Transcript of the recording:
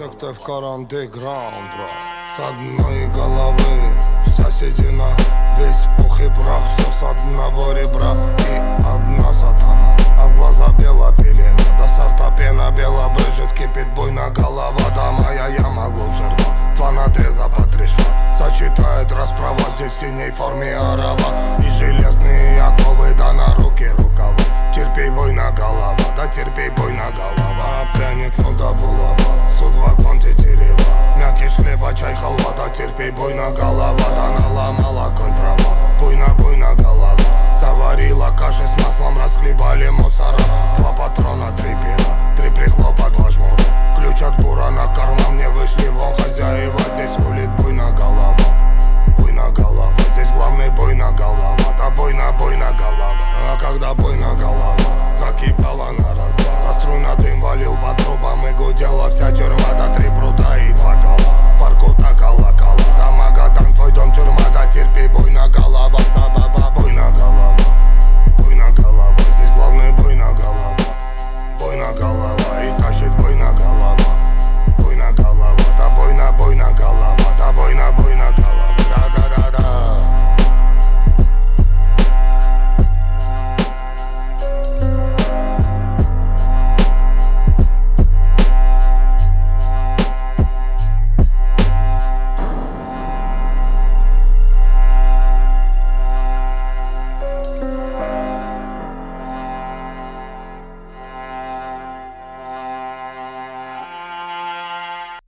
Все, кто в карантиграунд, с одной головы вся седина, весь пух и прах, все с одного ребра и одна сатана, а в глаза бела пелена, до сорта пена бела брызжет, кипит буйно голова, да моя яма глубже рва, два надреза по 3 шва, сочетает расправа, здесь в синей форме орава и железные оковы, да на руки рукава, терпей буйно голова, да терпей буйно голова, пряник ну да булава, судьба конти дерева, мякиш хлеба, чай, халва, да терпей буйно голова, да наломала коль трава, буйно голова, заварила каши с маслом, расхлебали мусора,